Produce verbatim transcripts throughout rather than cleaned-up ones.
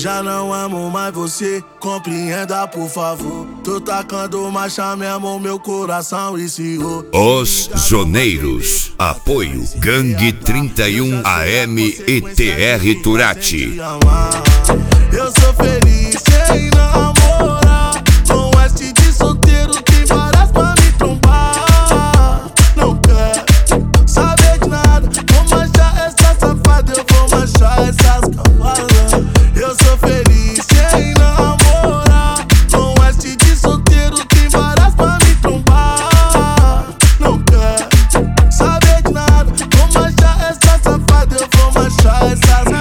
já não amo mais você, compreenda por favor. Tô tacando marcha mesmo, meu coração viciou. Os Zoneiros, apoio Gangue trinta e um A M E T R Turati. Eu sou feliz sem namorar, com este de solteiro tem várias pra me trombar. Não quer saber de nada, vou manchar essa safada, eu vou manchar essas cavalas. Eu sou feliz sem namorar, com este de solteiro tem várias pra me trombar. Não quer saber de nada, vou manchar essa safada, eu vou manchar essas cavalas.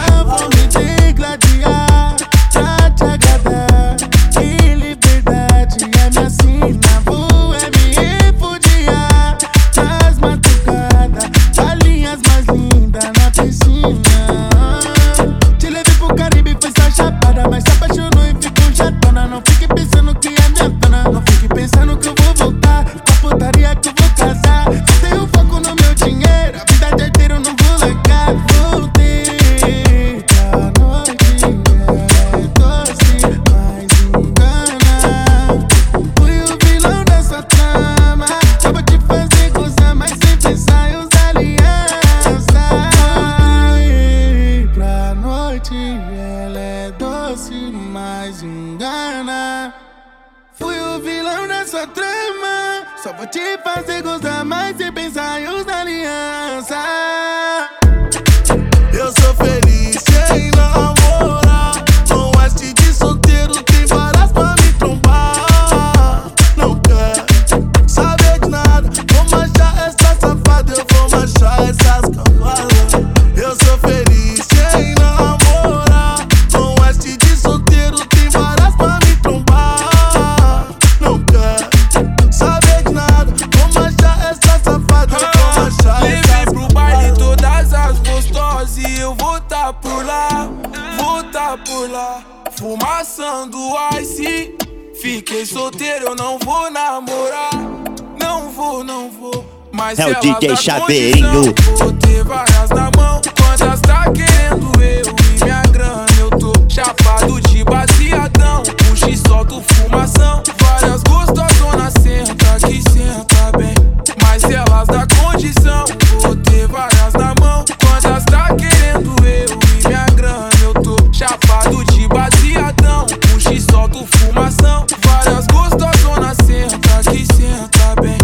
Ela é doce, mas engana. Fui o vilão dessa trama, só vou te fazer gostar mais sem pensar em usar aliança. Eu sou feliz sem namorar, com este de solteiro tem várias pra me trombar. Não quer saber de nada, vou manchar essa safada, eu vou manchar essas cavalas. Eu sou feliz sem namorar, com este de solteiro tem várias pra me trombar. Não quer saber de nada, vou manchar essa safada, eu vou manchar essas cavalas. Levei pro baile todas as gostosas e eu vou tá por lá, vou tá por lá, fumaçando ice. Fiquei solteiro, eu não vou namorar, não vou, não vou. Mas é o elas D J dá Chaveirinho. condição, vou ter várias na mão. Quantas tá querendo eu e minha grana? Eu tô chapado de baseadão, puxa e solto fumação. Várias gostosonas, senta que senta bem, mas elas dá condição, vou ter várias na mão. Quantas tá querendo eu e minha grana? Eu tô chapado de baseadão, puxa e solto fumação. Várias gostosonas, senta que senta bem.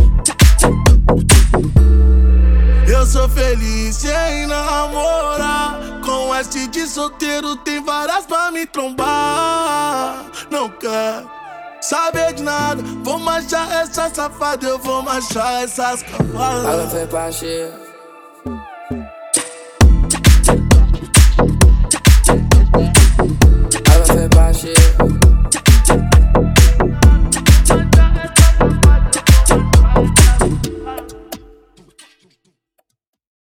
Eu sou feliz sem namorar, com este de solteiro tem várias pra me trombar. Não quer saber de nada, vou manchar essa safada, eu vou manchar essas cavalas. Ela foi pra cheia.